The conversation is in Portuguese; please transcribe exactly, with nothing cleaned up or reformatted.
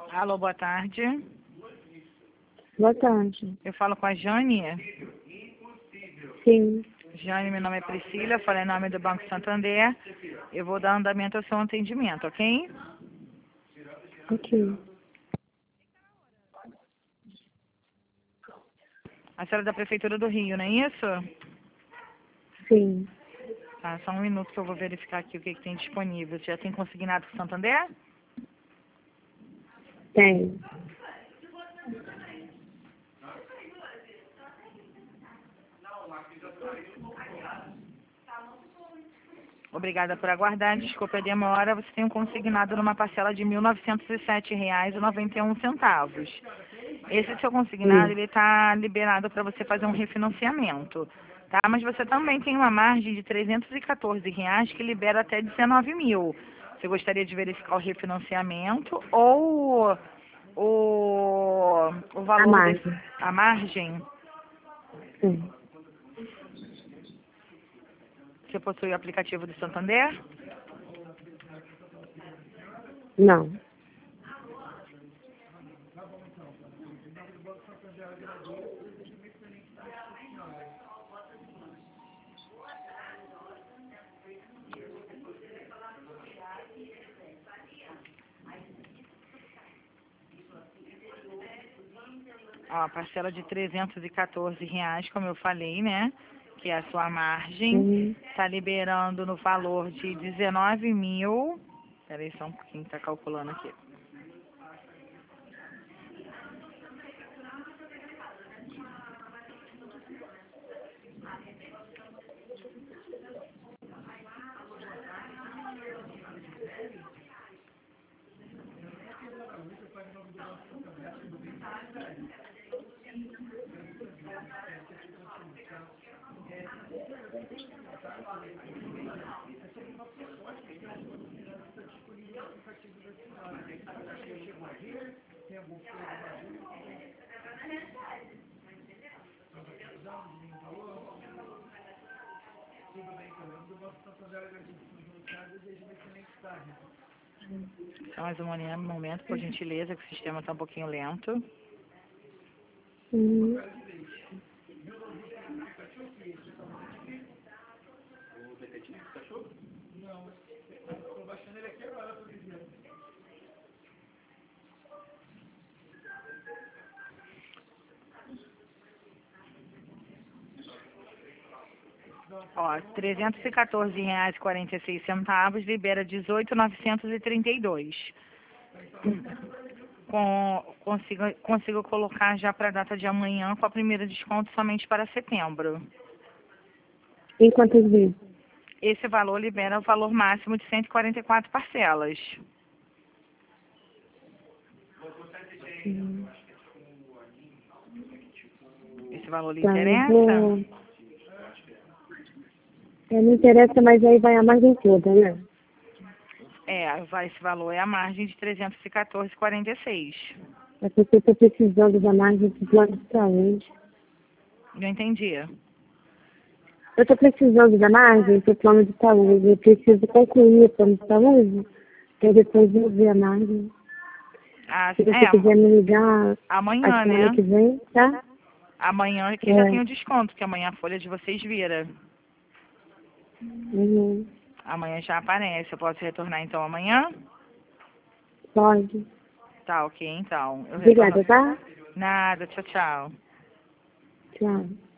Alô, boa tarde. Boa tarde. Eu falo com a Jane. Sim. Jane, meu nome é Priscila, eu falei em nome do Banco Santander. Eu vou dar andamento ao seu atendimento, ok? Ok. A senhora é da Prefeitura do Rio, não é isso? Sim. Tá, só um minuto que eu vou verificar aqui o que, que tem disponível. Você já tem consignado com o Santander? Tem. Obrigada por aguardar. Desculpe a demora. Você tem um consignado numa parcela de mil novecentos e sete reais e noventa e um centavos. Esse seu consignado, Sim. ele está liberado para você fazer um refinanciamento, tá? Mas você também tem uma margem de trezentos e quatorze reais que libera até dezenove mil. Você gostaria de verificar o refinanciamento ou o, o A valor desse, margem. a margem? Sim. Você possui o aplicativo do Santander? Não. Ó, a parcela de trezentos e quatorze reais, como eu falei, né? Que é a sua margem. Uhum. Está liberando no valor de dezenove mil. Peraí só um pouquinho, tá calculando aqui. Só mais um momento, por gentileza, que o sistema está um pouquinho lento. Uhum. Ó, trezentos e quatorze reais e quarenta e seis centavos libera dezoito mil novecentos e trinta e dois. Com, consigo, consigo colocar já para a data de amanhã com a primeira desconto somente para setembro. Em quantas vezes? Esse valor libera o valor máximo de cento e quarenta e quatro parcelas. Uhum. Esse valor lhe Tá, eu interessa? vou... É, me interessa, mas aí vai a margem toda, né? É, vai- esse valor é a margem de trezentos e quatorze reais e quarenta e seis. É porque eu tô precisando da margem do plano de saúde. Não entendi. Eu tô precisando da margem do plano de saúde. Eu preciso concluir o plano de saúde, para depois eu ver a margem. Ah, Se você é, quiser me ligar a amanhã, semana né? que vem, tá? Amanhã que já tem É. o desconto, que amanhã a folha de vocês vira. Uhum. Amanhã já aparece. Eu posso retornar então amanhã? Pode. Tá, ok, então. Eu retorno. Obrigada, tá? Nada, tchau, tchau. Tchau.